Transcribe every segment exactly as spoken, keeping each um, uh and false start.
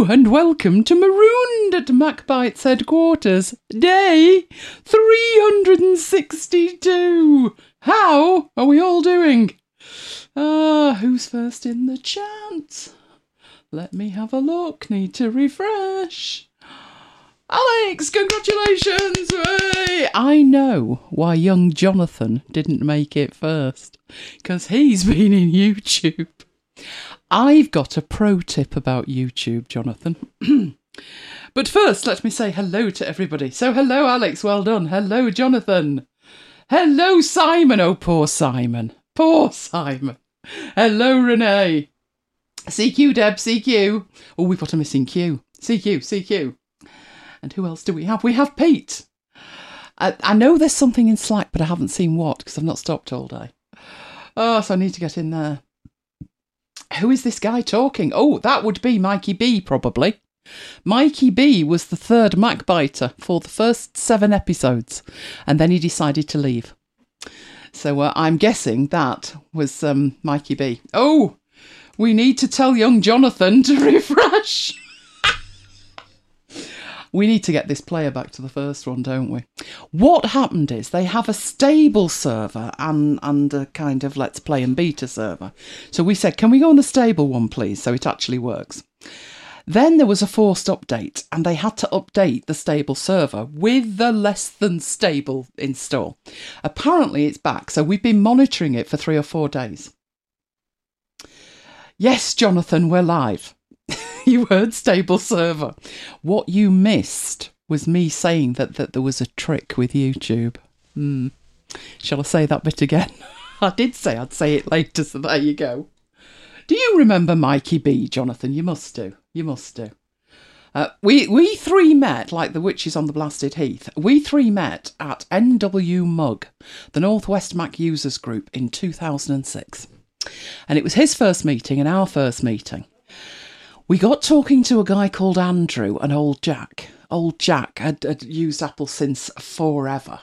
Hello and welcome to Marooned at MacBites headquarters, day three hundred sixty-two. How are we all doing? Ah, uh, who's first in the chat? Let me have a look, need to refresh. Alex, congratulations! Hooray! I know why young Jonathan didn't make it first, because he's been in YouTube. I've got a pro tip about YouTube, Jonathan. But first, let me say hello to everybody. So hello, Alex, well done. Hello, Jonathan. Hello, Simon. Oh, poor Simon. Poor Simon. Hello, Renee. C Q, Deb, C Q. Oh, we've got a missing Q. C Q, C Q. And who else do we have? We have Pete. I, I know there's something in Slack, but I haven't seen what, because I've not stopped all day. Oh, so I need to get in there. Who is this guy talking? Oh, that would be Mikey B, probably. Mikey B was the third MacBiter for the first seven episodes, and then he decided to leave. So uh, I'm guessing that was um, Mikey B. Oh, we need to tell young Jonathan to refresh. We need to get this player back to the first one, don't we? What happened is they have a stable server and, and a kind of let's play and beta server. So we said, can we go on the stable one, please? So it actually works. Then there was a forced update and they had to update the stable server with the less than stable install. Apparently it's back. So we've been monitoring it for three or four days. Yes, Jonathan, we're live. You heard stable server. What you missed was me saying that, that there was a trick with YouTube. Hmm. Shall I say that bit again? I did say I'd say it later, so there you go. Do you remember Mikey B, Jonathan? You must do. You must do. Uh, we, we three met, like the witches on the blasted heath, we three met at N W Mug, the Northwest Mac Users Group, in two thousand six. And it was his first meeting and our first meeting. We got talking to a guy called Andrew and old Jack. Old Jack had, had used Apple since forever.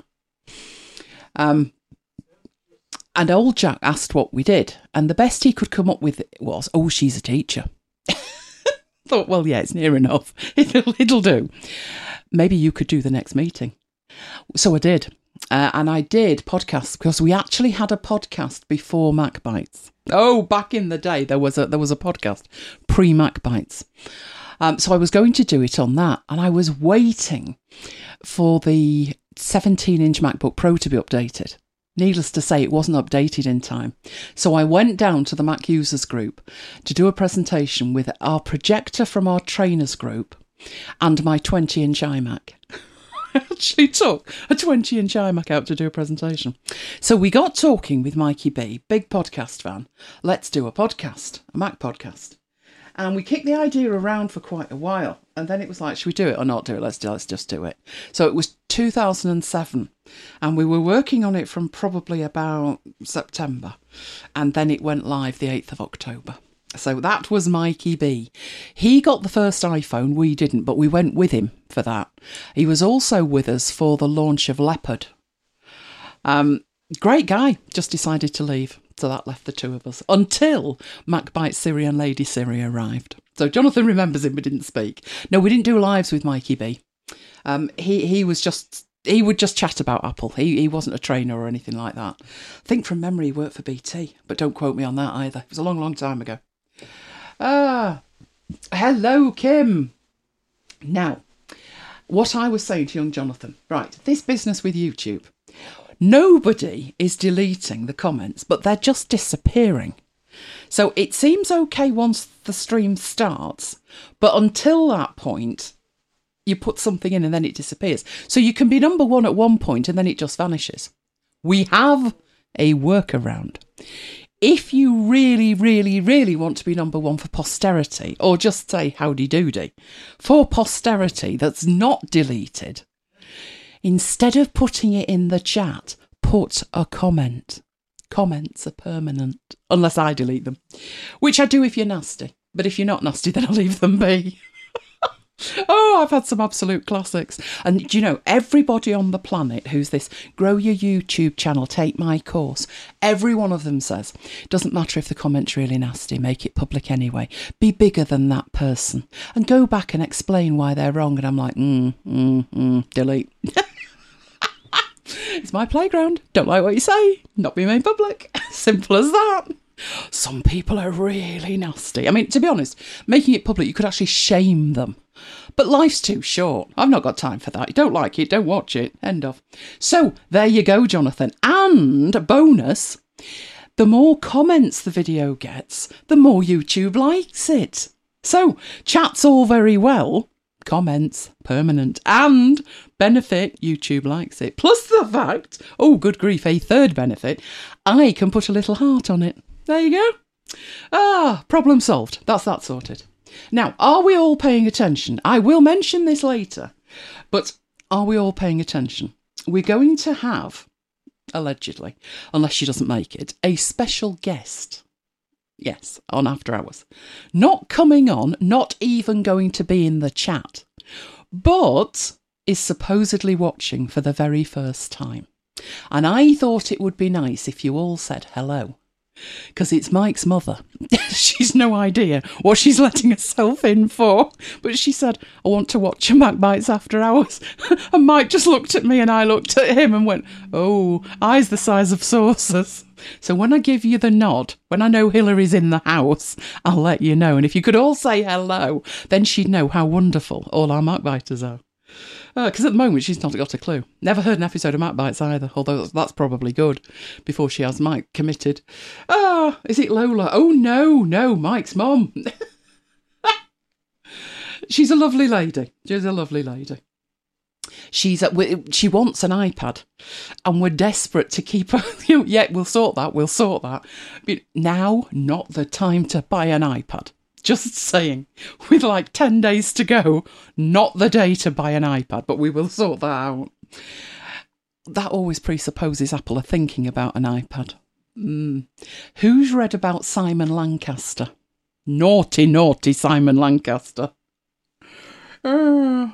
Um, and old Jack asked what we did. And the best he could come up with was, oh, she's a teacher. Thought, well, yeah, it's near enough. It'll, it'll do. Maybe you could do the next meeting. So I did. Uh, and I did podcasts because we actually had a podcast before MacBites. Oh, back in the day, there was a there was a podcast pre-MacBites. Um, so I was going to do it on that, and I was waiting for the seventeen-inch MacBook Pro to be updated. Needless to say, it wasn't updated in time. So I went down to the Mac Users Group to do a presentation with our projector from our trainers group and my twenty-inch iMac. I actually took a twenty-inch iMac out to do a presentation. So we got talking with Mikey B, big podcast fan. Let's do a podcast, a Mac podcast. And we kicked the idea around for quite a while. And then it was like, should we do it or not do it? Let's, do, let's just do it. So it was two thousand seven. And we were working on it from probably about September. And then it went live the eighth of October. So that was Mikey B. He got the first iPhone, we didn't, but we went with him for that. He was also with us for the launch of Leopard. Um, great guy, just decided to leave. So that left the two of us until MacBite Siri and Lady Siri arrived. So Jonathan remembers him, but didn't speak. No, we didn't do lives with Mikey B. Um, he, he was just... He would just chat about Apple. He he wasn't a trainer or anything like that. I think from memory he worked for B T, but don't quote me on that either. It was a long, long time ago. Ah, hello, Kim. Now, what I was saying to young Jonathan, right, this business with YouTube. Nobody is deleting the comments, but they're just disappearing. So it seems okay once the stream starts, but until that point, you put something in and then it disappears. So you can be number one at one point and then it just vanishes. We have a workaround. If you really, really, really want to be number one for posterity, or just say howdy doody, for posterity that's not deleted, instead of putting it in the chat, put a comment. Comments are permanent, unless I delete them, which I do if you're nasty. But if you're not nasty, then I'll leave them be. Oh, I've had some absolute classics. And do you know, everybody on the planet who's this grow your YouTube channel, take my course, every one of them says, doesn't matter if the comment's really nasty, make it public anyway. Be bigger than that person. And go back and explain why they're wrong. And I'm like, mm, mm, mm, delete. It's my playground. Don't like what you say. Not be made public. Simple as that. Some people are really nasty. I mean, to be honest, making it public, you could actually shame them. But life's too short. I've not got time for that. You don't like it, don't watch it. End of. So, there you go, Jonathan. And, bonus, the more comments the video gets, the more YouTube likes it. So, chat's all very well. Comments, permanent, and benefit, YouTube likes it. Plus the fact, oh, good grief, a third benefit, I can put a little heart on it. There you go. Ah, problem solved. That's that sorted. Now, are we all paying attention? I will mention this later, but are we all paying attention? We're going to have, allegedly, unless she doesn't make it, a special guest. Yes, on After Hours. Not coming on, not even going to be in the chat, but is supposedly watching for the very first time. And I thought it would be nice if you all said hello. Because it's Mike's mother. She's no idea what she's letting herself in for. But she said, I want to watch your Mac Bites After Hours. And Mike just looked at me and I looked at him and went, oh, eyes the size of saucers. So when I give you the nod, when I know Hillary's in the house, I'll let you know. And if you could all say hello, then she'd know how wonderful all our Mac Biters are. Because uh, at the moment, she's not got a clue. Never heard an episode of Mac Bites either, although that's probably good, before she has Mike committed. Ah, is it Lola? Oh, no, no, Mike's mum. She's a lovely lady. She's a lovely lady. She's at, she wants an iPad, and we're desperate to keep her. Yeah, we'll sort that, we'll sort that. But now, not the time to buy an iPad. Just saying, with like ten days to go, not the day to buy an iPad, but we will sort that out. That always presupposes Apple are thinking about an iPad. Mm. Who's read about Simon Lancaster? Naughty, naughty Simon Lancaster. Uh.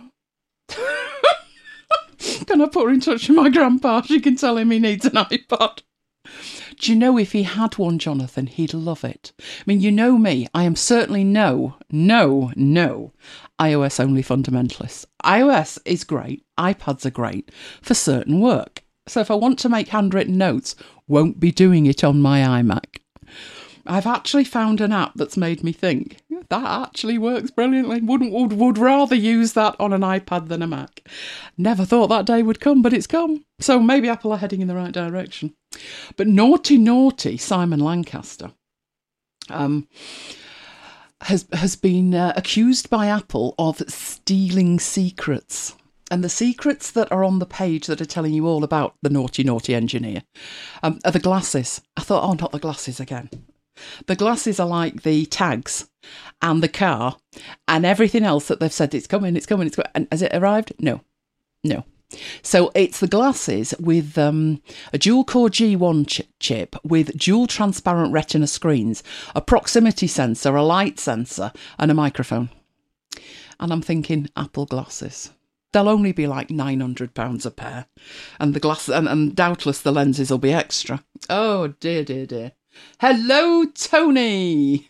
Can I put her in touch with my grandpa? She can tell him he needs an iPad. Do you know if he had one, Jonathan, he'd love it. I mean, you know me, I am certainly no, no, no iOS only fundamentalist. iOS is great, iPads are great for certain work. So if I want to make handwritten notes, won't be doing it on my iMac. I've actually found an app that's made me think, that actually works brilliantly. Wouldn't would, would rather use that on an iPad than a Mac. Never thought that day would come, but it's come. So maybe Apple are heading in the right direction. But naughty, naughty Simon Lancaster um, has has been uh, accused by Apple of stealing secrets. And the secrets that are on the page that are telling you all about the naughty, naughty engineer um, are the glasses. I thought, oh, not the glasses again. The glasses are like the tags and the car and everything else that they've said it's coming, it's coming, it's coming. And has it arrived? No, no. So it's the glasses with um, a dual-core G one ch- chip with dual transparent retina screens, a proximity sensor, a light sensor and a microphone. And I'm thinking, Apple glasses. They'll only be like nine hundred pounds a pair. And the glass, and, and doubtless the lenses will be extra. Oh, dear, dear, dear. Hello, Tony.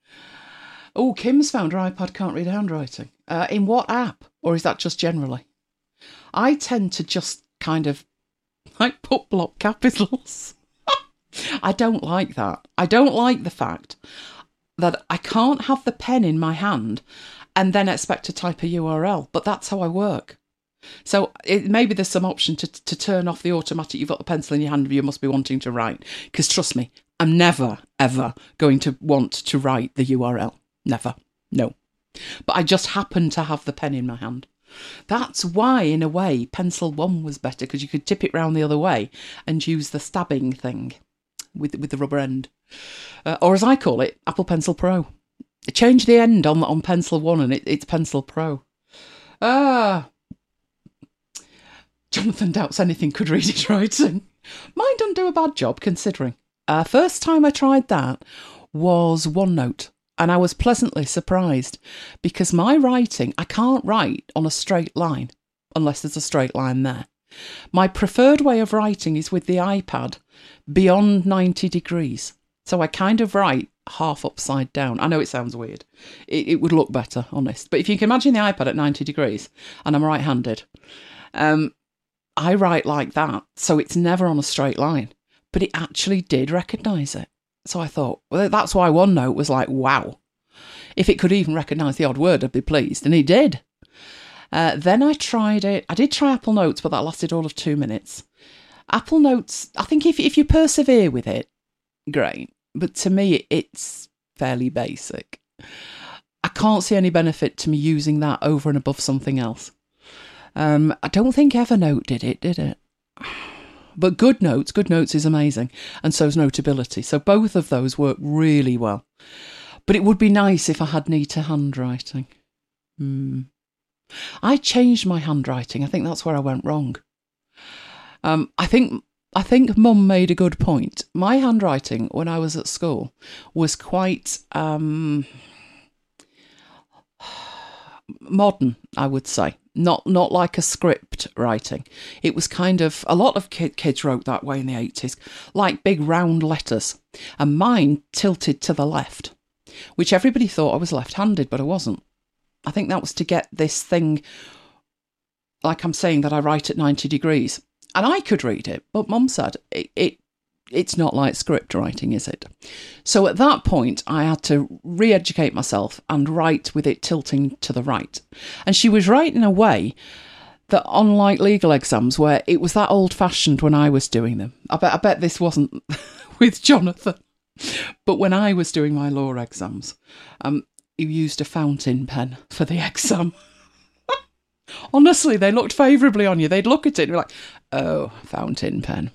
Oh, Kim's found her iPad can't read handwriting. Uh, in what app? Or is that just generally? I tend to just kind of like put block capitals. I don't like that. I don't like the fact that I can't have the pen in my hand and then expect to type a U R L. But that's how I work. So it, maybe there's some option to to turn off the automatic. You've got the pencil in your hand, you must be wanting to write. Because trust me, I'm never, ever going to want to write the U R L. Never. No. But I just happen to have the pen in my hand. That's why, in a way, Pencil one was better, because you could tip it round the other way and use the stabbing thing with with the rubber end. Uh, or as I call it, Apple Pencil Pro. Change the end on, on Pencil one and it, it's Pencil Pro. Ah... Jonathan doubts anything could read his writing. Mine doesn't do a bad job, considering. Uh, first time I tried that was OneNote. And I was pleasantly surprised because my writing, I can't write on a straight line unless there's a straight line there. My preferred way of writing is with the iPad beyond ninety degrees. So I kind of write half upside down. I know it sounds weird. It, it would look better, honest. But if you can imagine the iPad at ninety degrees, and I'm right-handed, um, I write like that. So it's never on a straight line. But it actually did recognise it. So I thought, well, that's why OneNote was like, wow. If it could even recognise the odd word, I'd be pleased. And it did. Uh, then I tried it. I did try Apple Notes, but that lasted all of two minutes. Apple Notes, I think if if you persevere with it, great. But to me, it's fairly basic. I can't see any benefit to me using that over and above something else. Um, I don't think Evernote did it, did it? But GoodNotes, GoodNotes is amazing, and so is Notability. So both of those work really well. But it would be nice if I had neater handwriting. Hmm. I changed my handwriting. I think that's where I went wrong. Um, I think I think Mum made a good point. My handwriting when I was at school was quite um, modern, I would say. Not not like a script writing. It was kind of, a lot of kid, kids wrote that way in the eighties, like big round letters. And mine tilted to the left, which everybody thought I was left-handed, but I wasn't. I think that was to get this thing, like I'm saying, that I write at ninety degrees. And I could read it, but Mum said, it, it it's not like script writing, is it? So at that point, I had to re-educate myself and write with it tilting to the right. And she was right in a way that, unlike legal exams, where it was that old-fashioned when I was doing them. I bet, I bet this wasn't with Jonathan. But when I was doing my law exams, um, you used a fountain pen for the exam. Honestly, they looked favourably on you. They'd look at it and be like, oh, fountain pen.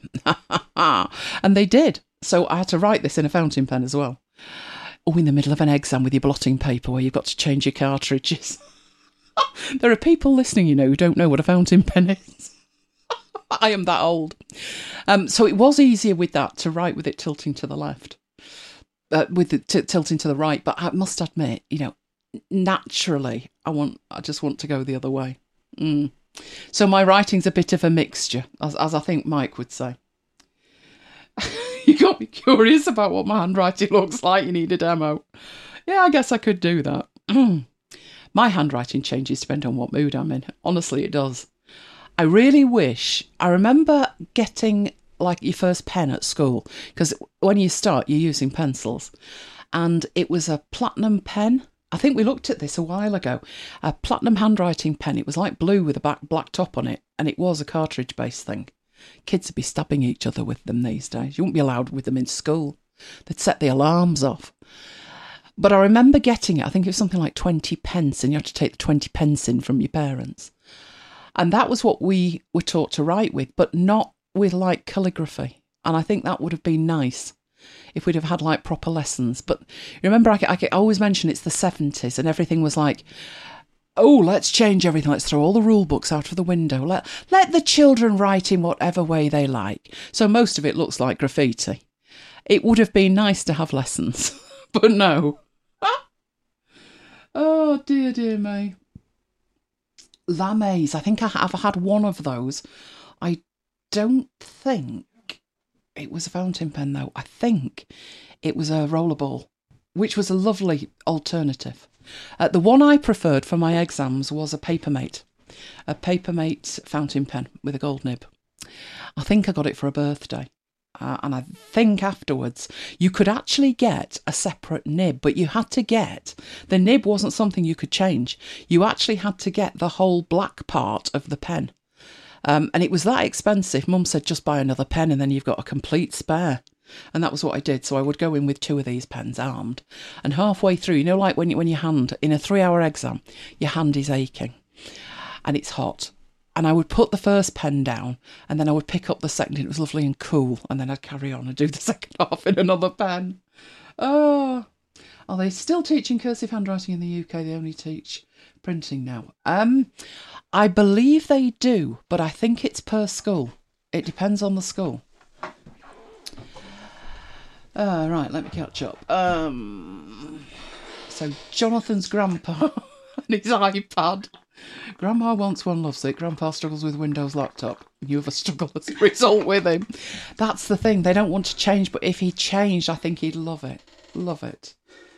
And they did. So I had to write this in a fountain pen as well. Oh, in the middle of an exam with your blotting paper where you've got to change your cartridges. There are people listening, you know, who don't know what a fountain pen is. I am that old. Um, so it was easier with that to write with it tilting to the left. Uh, with it t- tilting to the right. But I must admit, you know, naturally, I want. I just want to go the other way. Mm. So my writing's a bit of a mixture, as, as I think Mike would say. You got me curious about what my handwriting looks like. You need a demo. Yeah, I guess I could do that. My handwriting changes depending on what mood I'm in. Honestly, it does. I really wish... I remember getting, like, your first pen at school, because when you start, you're using pencils. And it was a platinum pen. I think we looked at this a while ago. A platinum handwriting pen. It was like blue with a black, black top on it. And it was a cartridge-based thing. Kids would be stabbing each other with them these days. You wouldn't be allowed with them in school. They'd set the alarms off. But I remember getting it. I think it was something like twenty pence, and you had to take the twenty pence in from your parents. And that was what we were taught to write with, but not with, like, calligraphy. And I think that would have been nice if we'd have had, like, proper lessons. But remember, I, I, I always mention it's the seventies, and everything was like, oh, let's change everything. Let's throw all the rule books out of the window. Let, let the children write in whatever way they like. So most of it looks like graffiti. It would have been nice to have lessons, but no. Oh, dear, dear me. Lames. I think I have had one of those. I don't think it was a fountain pen, though. I think it was a rollerball, which was a lovely alternative. Uh, the one I preferred for my exams was a Papermate. A Papermate fountain pen with a gold nib. I think I got it for a birthday. Uh, and I think afterwards you could actually get a separate nib, but you had to get, the nib wasn't something you could change. You actually had to get the whole black part of the pen. Um, and it was that expensive. Mum said, just buy another pen and then you've got a complete spare. And that was what I did. So I would go in with two of these pens armed. And halfway through, you know, like when, you, when your hand, in a three-hour exam, your hand is aching and it's hot. And I would put the first pen down and then I would pick up the second. It was lovely and cool. And then I'd carry on and do the second half in another pen. Oh, are they still teaching cursive handwriting in the U K? They only teach printing now. Um, I believe they do, but I think it's per school. It depends on the school. Uh, right, let me catch up. Um, So Jonathan's grandpa and his iPad. Grandma wants one, loves it. Grandpa struggles with Windows laptop. You have a struggle as a result with him. That's the thing. They don't want to change, but if he changed, I think he'd love it. Love it.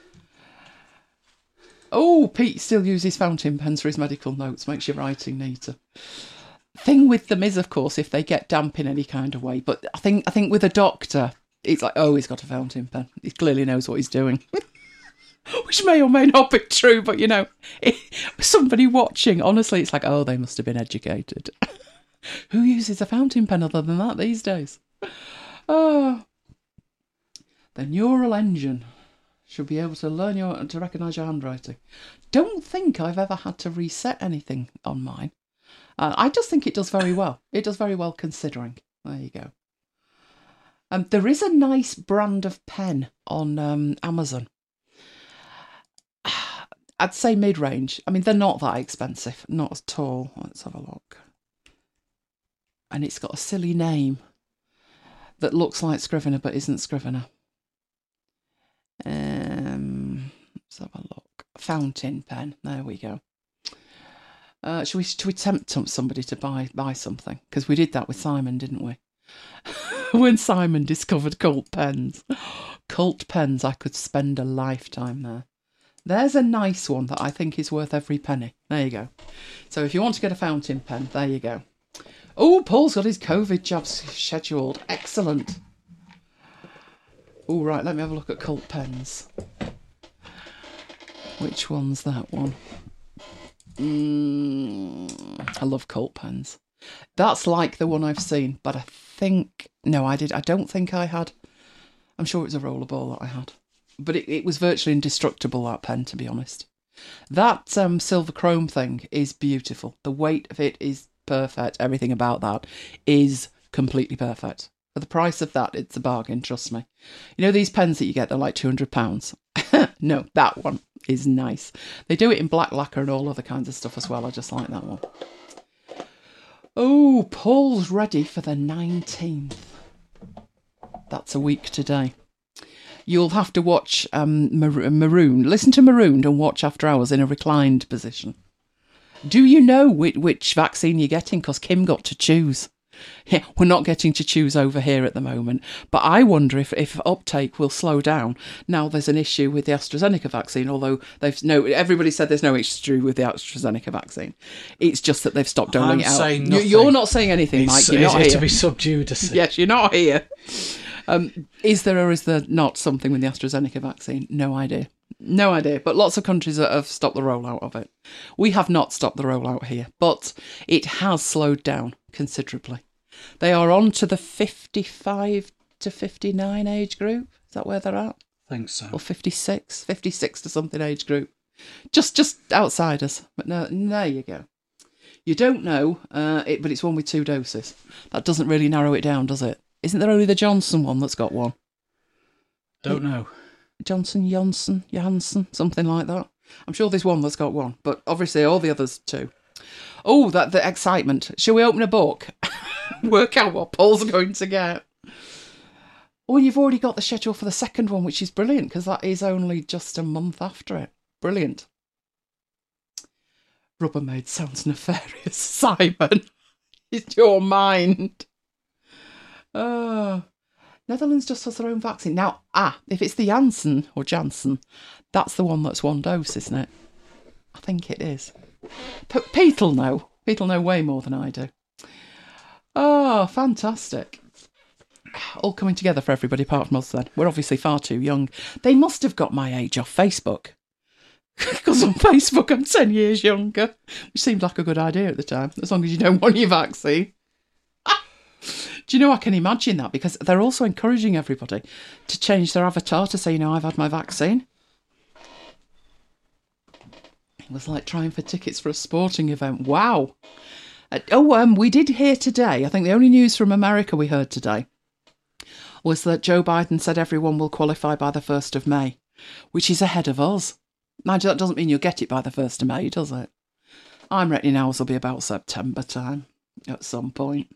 Oh, Pete still uses fountain pens for his medical notes. Makes your writing neater. Thing with them is, of course, if they get damp in any kind of way. But I think I think with a doctor, it's like, oh, he's got a fountain pen. He clearly knows what he's doing. Which may or may not be true, but, you know, it, somebody watching, honestly, it's like, oh, they must have been educated. Who uses a fountain pen other than that these days? Oh. The neural engine should be able to learn your to recognise your handwriting. Don't think I've ever had to reset anything on mine. Uh, I just think it does very well. It does very well considering. There you go. Um, there is a nice brand of pen on um, Amazon. I'd say mid-range. I mean, they're not that expensive. Not at all. Let's have a look. And it's got a silly name that looks like Scrivener but isn't Scrivener. Um, let's have a look. Fountain pen. There we go. Uh, should we should we tempt somebody to buy buy something? Because we did that with Simon, didn't we? When Simon discovered Cult pens. Cult pens, I could spend a lifetime there. There's a nice one that I think is worth every penny. There you go. So if you want to get a fountain pen, there you go. Oh, Paul's got his COVID jabs scheduled. Excellent. Oh, right, let me have a look at Cult pens. Which one's that one? Mm, I love Cult pens. That's like the one I've seen, but I think... No, I did. I don't think I had... I'm sure it was a rollerball that I had. But it, it was virtually indestructible, that pen, to be honest. That um, silver chrome thing is beautiful. The weight of it is perfect. Everything about that is completely perfect. For the price of that, it's a bargain, trust me. You know these pens that you get, they're like two hundred pounds. No, that one is nice. They do it in black lacquer and all other kinds of stuff as well. I just like that one. Oh, Paul's ready for the nineteenth. That's a week today. You'll have to watch um, Maroon. Listen to Marooned and watch After Hours in a reclined position. Do you know which, which vaccine you're getting? Because Kim got to choose. Yeah, we're not getting to choose over here at the moment. But I wonder if, if uptake will slow down. Now there's an issue with the AstraZeneca vaccine, although they've no everybody said there's no issue with the AstraZeneca vaccine. It's just that they've stopped doling it out. Saying nothing. You're not saying anything, it's, Mike. You're it's, not it's here. to be subdued. Yes, you're not here. Um, is there or is there not something with the AstraZeneca vaccine? No idea. No idea. But lots of countries have stopped the rollout of it. We have not stopped the rollout here, but it has slowed down considerably. They are on to the fifty-five to fifty-nine age group. Is that where they're at? I think so. Or fifty-six? fifty-six to something age group. Just just outsiders. But no, there you go. You don't know, uh, it, but it's one with two doses. That doesn't really narrow it down, does it? Isn't there only the Johnson one that's got one? Don't know. Johnson, Johnson, Janssen, something like that. I'm sure there's one that's got one, but obviously all the others too. Oh, that the excitement. Shall we open a book? Work out what Paul's going to get. Oh, and you've already got the schedule for the second one, which is brilliant, because that is only just a month after it. Brilliant. Rubbermaid sounds nefarious. Simon, it's your mind. Oh, Netherlands just has their own vaccine. Now, ah, if it's the Janssen or Janssen, that's the one that's one dose, isn't it? I think it is. P- Pete'll know. Pete'll know way more than I do. Oh, fantastic. All coming together for everybody apart from us then. We're obviously far too young. They must have got my age off Facebook. Because on Facebook I'm ten years younger, which seemed like a good idea at the time, as long as you don't want your vaccine. Do you know, I can imagine that, because they're also encouraging everybody to change their avatar to say, you know, I've had my vaccine. It was like trying for tickets for a sporting event. Wow. Uh, oh, um, we did hear today, I think the only news from America we heard today was that Joe Biden said everyone will qualify by the first of May, which is ahead of us. Mind you, that doesn't mean you'll get it by the first of May, does it? I'm reckoning ours will be about September time at some point.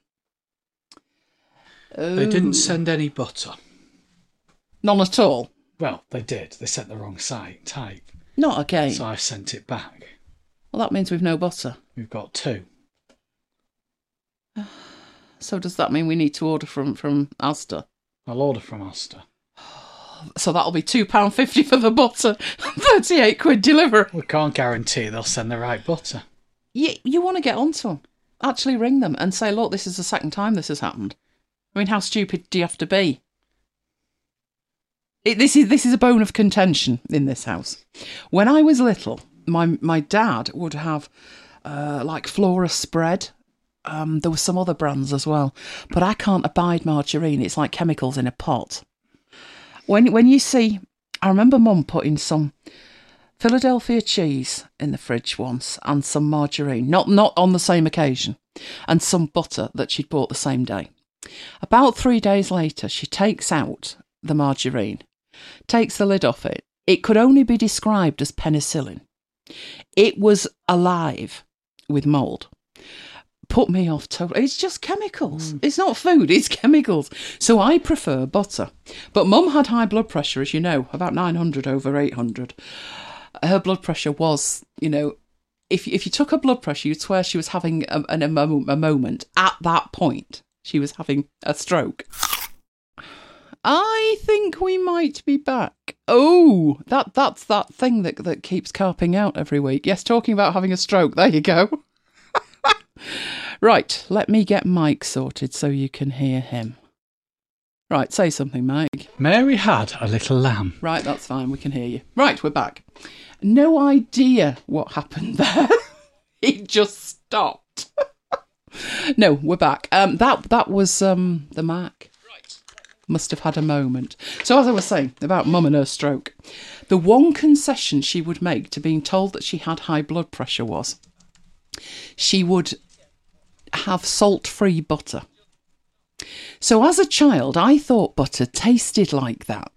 They didn't send any butter. None at all? Well, they did. They sent the wrong site type. Not again. So I sent it back. Well, that means we've no butter. We've got two. So does that mean we need to order from, from Asda? I'll order from Asda. So that'll be two pounds fifty for the butter, thirty-eight quid delivery. We can't guarantee they'll send the right butter. You, you want to get onto them. Actually ring them and say, look, this is the second time this has happened. I mean, how stupid do you have to be? It, this is this is a bone of contention in this house. When I was little, my my dad would have uh, like Flora spread. Um, there were some other brands as well, but I can't abide margarine. It's like chemicals in a pot. When when you see, I remember Mum putting some Philadelphia cheese in the fridge once and some margarine, not not on the same occasion, and some butter that she'd bought the same day. About three days later, she takes out the margarine, takes the lid off it. It could only be described as penicillin. It was alive with mould. Put me off totally. It's just chemicals. Mm. It's not food, it's chemicals. So I prefer butter. But Mum had high blood pressure, as you know, about nine hundred over eight hundred. Her blood pressure was, you know, if, if you took her blood pressure, you'd swear she was having a, a, a moment. At that point, she was having a stroke. I think we might be back. Oh, that that's that thing that, that keeps carping out every week. Yes, talking about having a stroke. There you go. Right, let me get Mike sorted so you can hear him. Right, say something, Mike. Mary had a little lamb. Right, that's fine, we can hear you. Right, we're back. No idea what happened there. It just stopped. No, we're back. Um, that that was um the Mac. Must have had a moment. So as I was saying about Mum and her stroke, the one concession she would make to being told that she had high blood pressure was she would have salt-free butter. So as a child, I thought butter tasted like that.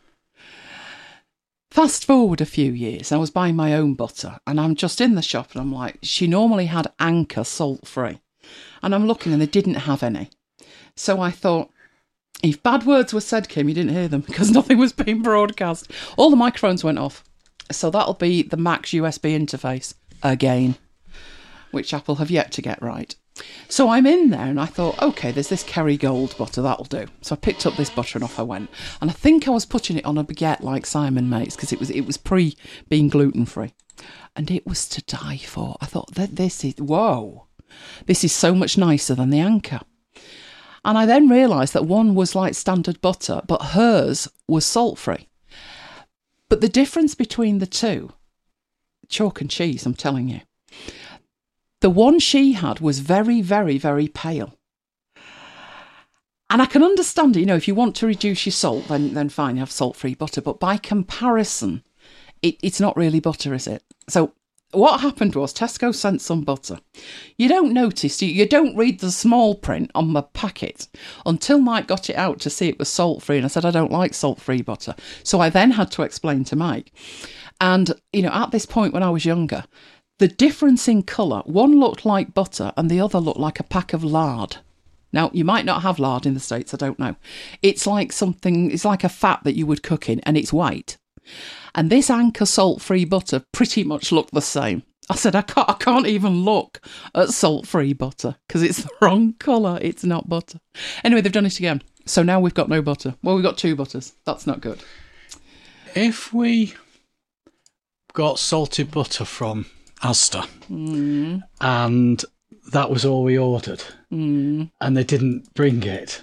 Fast forward a few years, I was buying my own butter and I'm just in the shop and I'm like, she normally had Anchor salt-free. And I'm looking and they didn't have any. So I thought, if bad words were said, Kim, you didn't hear them because nothing was being broadcast. All the microphones went off. So that'll be the Mac's U S B interface again, which Apple have yet to get right. So I'm in there and I thought, OK, there's this Kerrygold butter, that'll do. So I picked up this butter and off I went. And I think I was putting it on a baguette like Simon Mates because it was it was pre being gluten-free. And it was to die for. I thought, this is, whoa, this is so much nicer than the Anchor. And I then realised that one was like standard butter, but hers was salt-free. But the difference between the two, chalk and cheese, I'm telling you, the one she had was very, very, very pale. And I can understand it, you know, if you want to reduce your salt, then then fine, you have salt-free butter. But by comparison, it, it's not really butter, is it? So what happened was Tesco sent some butter. You don't notice, you, you don't read the small print on the packet until Mike got it out to see it was salt-free. And I said, I don't like salt-free butter. So I then had to explain to Mike. And, you know, at this point when I was younger, the difference in colour, one looked like butter and the other looked like a pack of lard. Now, you might not have lard in the States, I don't know. It's like something, it's like a fat that you would cook in and it's white. And this Anchor salt-free butter pretty much looked the same. I said, I can't, I can't even look at salt-free butter because it's the wrong colour. It's not butter. Anyway, they've done it again. So now we've got no butter. Well, we've got two butters. That's not good. If we got salted butter from Asda mm. and that was all we ordered mm. and they didn't bring it,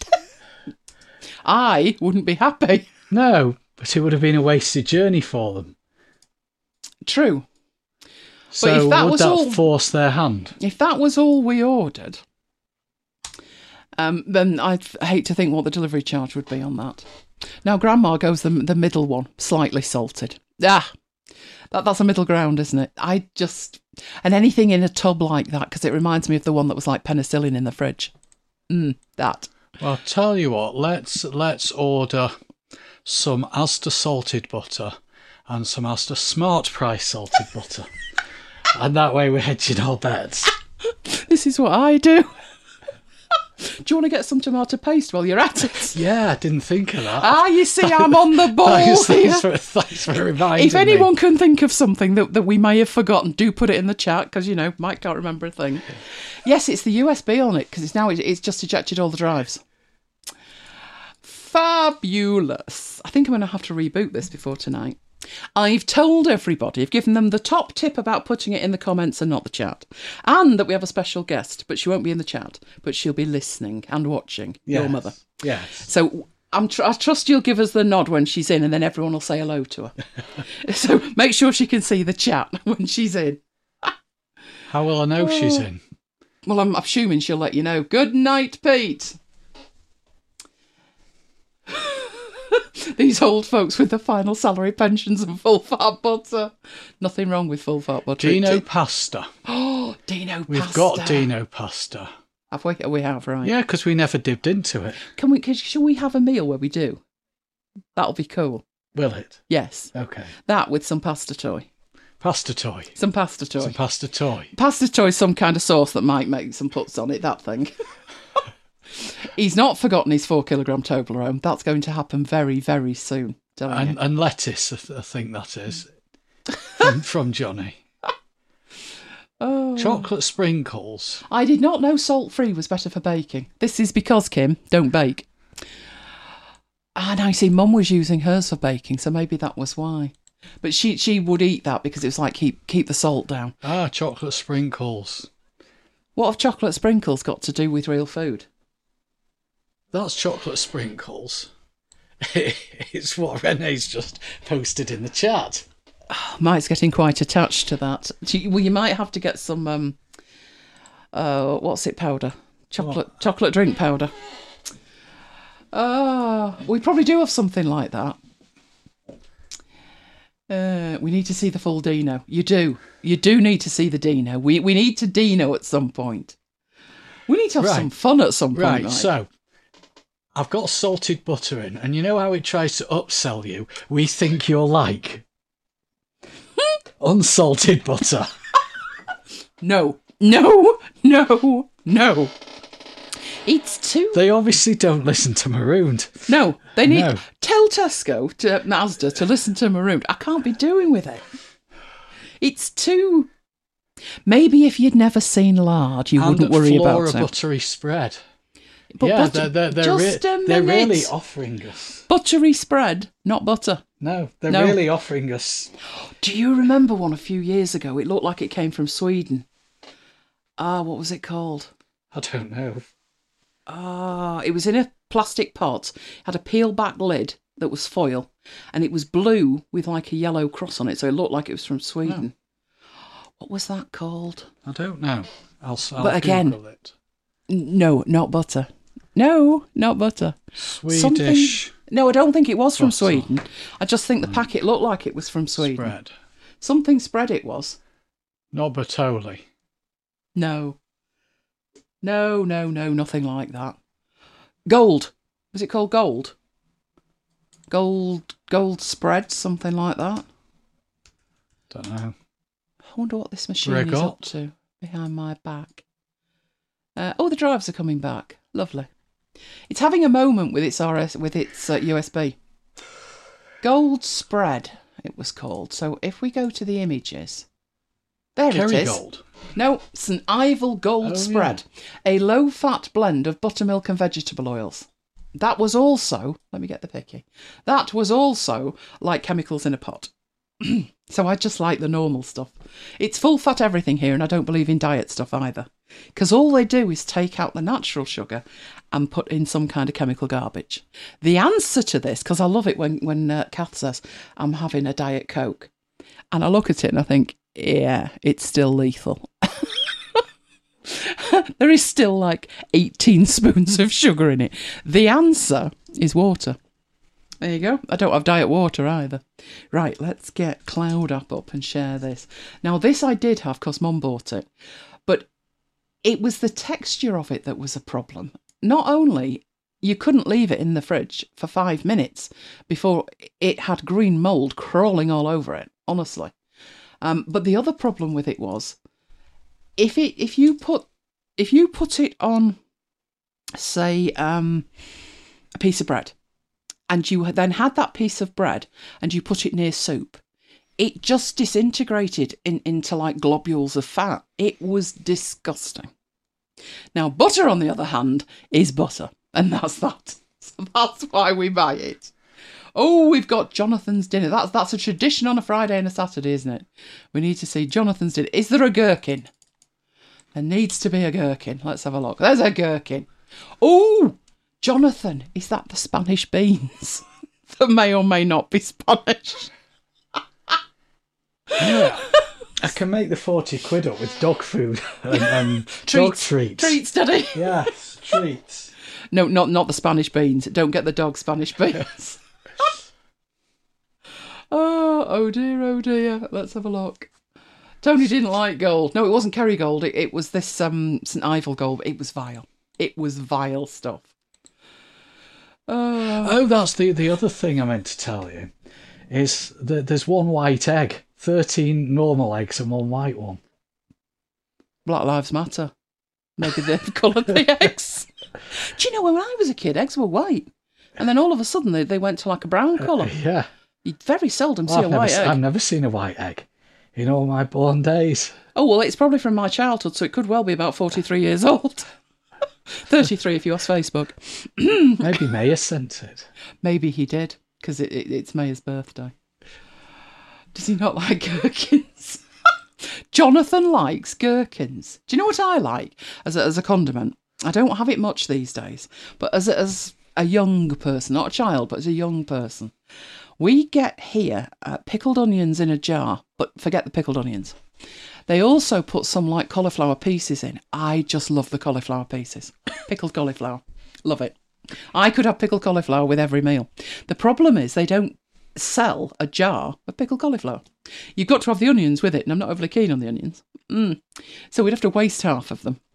I wouldn't be happy. No, but it would have been a wasted journey for them. True. So but if that would was that all, force their hand? If that was all we ordered, um, then I'd hate to think what the delivery charge would be on that. Now, Grandma goes the the middle one, slightly salted. Ah, that, that's a middle ground, isn't it? I just... And anything in a tub like that, because it reminds me of the one that was like penicillin in the fridge. Mm, that. Well, I'll tell you what, let's let's order some Asda salted butter and some Asda Smart Price salted butter. And that way we're hedging our bets. This is what I do. Do you want to get some tomato paste while you're at it? Yeah, I didn't think of that. Ah, you see, I'm on the ball thanks, here. thanks, for, thanks for reminding If anyone me. can think of something that, that we may have forgotten, do put it in the chat, because, you know, Mike can't remember a thing. Yes, it's the U S B on it, because it's now it's just ejected all the drives. Fabulous. I think I'm going to have to reboot this before tonight. I've told everybody, I've given them the top tip about putting it in the comments and not the chat. And that we have a special guest, but she won't be in the chat, but she'll be listening and watching, Yes. your mother. Yes. So I'm tr- I trust you'll give us the nod when she's in, and then everyone will say hello to her. So make sure she can see the chat when she's in. How will I know she's Oh. in? Well, I'm assuming she'll let you know. Good night, Pete. These old folks with the final salary pensions and full fat butter. Nothing wrong with full fat butter. Dino pasta. Oh, Dino We've pasta. got Dino pasta. Have we? We have, right. Yeah, because we never dipped into it. Can we? Can, shall we have a meal where we do? That'll be cool. Will it? Yes. Okay. That with some pasta toy. Pasta toy. Some pasta toy. Some pasta toy. Pasta toy is some kind of sauce that Mike makes and puts on it, that thing. He's not forgotten his four kilogram Toblerone. That's going to happen very, very soon. And, and lettuce, I, th- I think that is. From, from Johnny. Oh. Chocolate sprinkles. I did not know salt-free was better for baking. This is because, Kim, don't bake. And I see Mum was using hers for baking, so maybe that was why. But she she would eat that because it was like, keep keep the salt down. Ah, chocolate sprinkles. What have chocolate sprinkles got to do with real food? That's chocolate sprinkles. It's what Renee's just posted in the chat. Oh, Mike's getting quite attached to that. Well, you might have to get some, um, uh, what's it, powder? Chocolate What? chocolate drink powder. Oh, we probably do have something like that. Uh, we need to see the full Dino. You do. You do need to see the Dino. We we need to Dino at some point. We need to have Right. some fun at some point. Right, Mike. so I've got salted butter in, and you know how it tries to upsell you? We think you're like unsalted butter. No, no, no, no. It's too... They obviously don't listen to Marooned. No, they need... No. Tell Tesco, to Mazda, to listen to Marooned. I can't be doing with it. It's too... Maybe if you'd never seen lard, you and wouldn't worry Flora about it. buttery spread. But yeah, butter- they're, they're, they're, just re- a they're really minute. offering us. Buttery spread, not butter. No, they're No. really offering us. Do you remember one a few years ago? It looked like it came from Sweden. Ah, what was it called? I don't know. Ah, it was in a plastic pot. It had a peel back lid that was foil, and it was blue with like a yellow cross on it, so it looked like it was from Sweden. What was that called? I don't know. I'll, I'll But again- Google it. N- No, not butter. No, not butter. Swedish No, I don't think it was from Butter. Sweden. I just think the packet looked like it was from Sweden. spread. Something spread it was. Not Bertoli. No. No, no, no, nothing like that. Gold. Was it called gold? Gold, gold spread, something like that. Don't know. I wonder what this machine is Regot. up to behind my back. Uh, oh, the drives are coming back. Lovely. It's having a moment with its R S with its uh, U S B. Gold spread, it was called. So if we go to the images, there it is. Kerrygold. No, it's an Ivel Gold Oh, spread, a low-fat blend of buttermilk and vegetable oils. That was also, let me get the picky. That was also like chemicals in a pot. So I just like the normal stuff. It's full-fat everything here, and I don't believe in diet stuff either. Because all they do is take out the natural sugar and put in some kind of chemical garbage. The answer to this, because I love it when, when uh, Kath says, I'm having a Diet Coke. And I look at it and I think, yeah, it's still lethal. There is still like eighteen spoons of sugar in it. The answer is water. There you go. I don't have diet water either. Right, let's get Cloud App up and share this. Now, this I did have because Mum bought it. But it was the texture of it that was a problem. Not only you couldn't leave it in the fridge for five minutes before it had green mould crawling all over it, honestly. Um, but the other problem with it was if it if you put if you put it on say, um, a piece of bread, and you then had that piece of bread and you put it near soup, it just disintegrated in, into like globules of fat. It was disgusting. Now, butter, on the other hand, is butter, and that's that. So that's why we buy it. Oh, we've got Jonathan's dinner. That's that's a tradition on a Friday and a Saturday, isn't it? We need to see Jonathan's dinner. Is there a gherkin? There needs to be a gherkin. Let's have a look. There's a gherkin. Oh, Jonathan, is that the Spanish beans that may or may not be Spanish? Yeah. I can make the forty quid up with dog food and, and treats, dog treats. Treats, Daddy. Yes, treats. No, not not the Spanish beans. Don't get the dog Spanish beans. oh, oh dear, oh dear. Let's have a look. Tony didn't like gold. No, it wasn't Kerrygold. It, it was this um, St Ivel gold. It was vile. It was vile stuff. Uh, oh, that's the, the other thing I meant to tell you. Is that there's one white egg. thirteen normal eggs and one white one. Black Lives Matter. Maybe they've coloured the eggs. Do you know, when I was a kid, eggs were white. And then all of a sudden they, they went to like a brown colour. Uh, yeah. You very seldom well, see I've a white never, egg. I've never seen a white egg in all my born days. Oh, well, it's probably from my childhood, so it could well be about forty-three years old. thirty-three if you ask Facebook. Maybe Mayer sent it. Maybe he did, because it, it, it's Mayer's birthday. Does he not like gherkins? Jonathan likes gherkins. Do you know what I like as a, as a condiment? I don't have it much these days, but as a, as a young person, not a child, but as a young person, we get here uh, pickled onions in a jar, but forget the pickled onions. They also put some like cauliflower pieces in. I just love the cauliflower pieces. Pickled cauliflower. Love it. I could have pickled cauliflower with every meal. The problem is they don't sell a jar of pickled cauliflower. You've got to have the onions with it, and I'm not overly keen on the onions. Mm. So we'd have to waste half of them.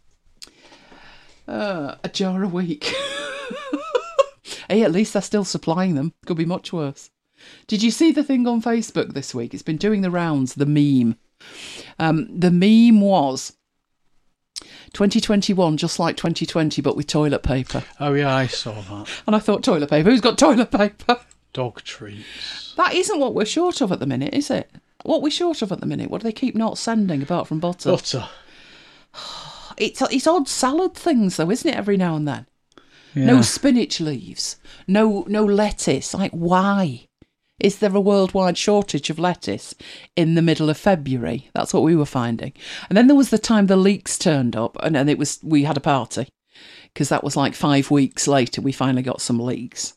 Uh, a jar a week. Hey, at least they're still supplying them. Could be much worse. Did you see the thing on Facebook this week? It's been doing the rounds, the meme. Um, the meme was twenty twenty-one, just like twenty twenty, but with toilet paper. Oh, yeah, I saw that. And I thought, toilet paper? Who's got toilet paper? Dog treats. That isn't what we're short of at the minute, is it? What we're short of at the minute? What do they keep not sending apart from butter? Butter. It's, it's odd salad things, though, isn't it, every now and then? Yeah. No spinach leaves. No, no lettuce. Like, why? Is there a worldwide shortage of lettuce in the middle of February? That's what we were finding. And then there was the time the leeks turned up, and, and it was we had a party, because that was like five weeks later we finally got some leeks.